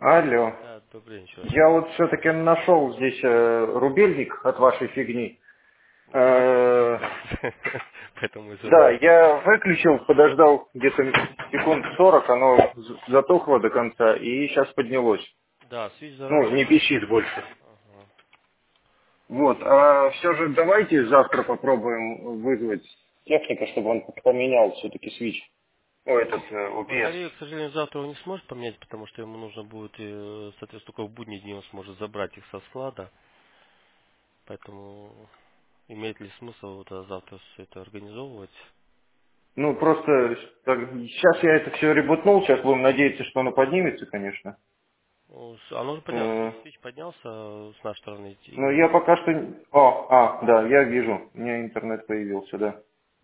Алло. Да, добрый день еще раз. Я вот все-таки нашел здесь рубильник от вашей фигни. У нас есть Э, свет, поэтому и да, звоню. я выключил, подождал где-то секунд 40, оно затухло до конца и сейчас поднялось. Да, свич Ну, не заработал. пищит больше. Ага. Вот, а все же давайте завтра попробуем вызвать техника, чтобы он поменял все-таки свич. О, этот UPS. Батарею, к сожалению, завтра он не сможет поменять, потому что ему нужно будет, соответственно, только в будний день он сможет забрать их со склада. Поэтому имеет ли смысл вот завтра все это организовывать? Ну, просто сейчас я это все ребутнул, сейчас будем надеяться, что оно поднимется, конечно. Оно уже поднялось, Э, свич поднялся с нашей стороны. Но я пока что... да, я вижу. У меня интернет появился, да.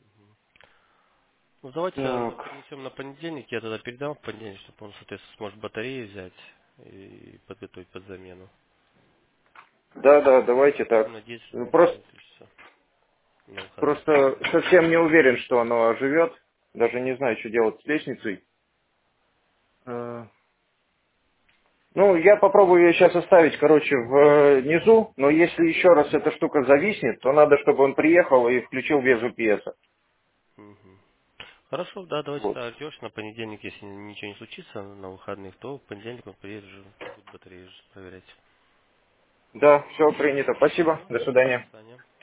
Ну, давайте тогда Так. перенесем на понедельник, я тогда передам в понедельник, чтобы он, соответственно, сможет батареи взять и подготовить под замену. Да, да, давайте Будем так. надеяться, что он Просто, сегодня включится на выходных. просто совсем не уверен, что оно оживет. Даже не знаю, что делать с лестницей. Э, Ну, я попробую ее сейчас оставить, короче, внизу, но если еще раз эта штука зависнет, то надо, чтобы он приехал и включил без UPS. Мгм. Хорошо, да, давайте Вот. тогда ждешь на понедельник, если ничего не случится на выходных, то в понедельник он приедет уже, будет батареи проверять. Да, все принято. Спасибо. Все, До до свидания. свидания.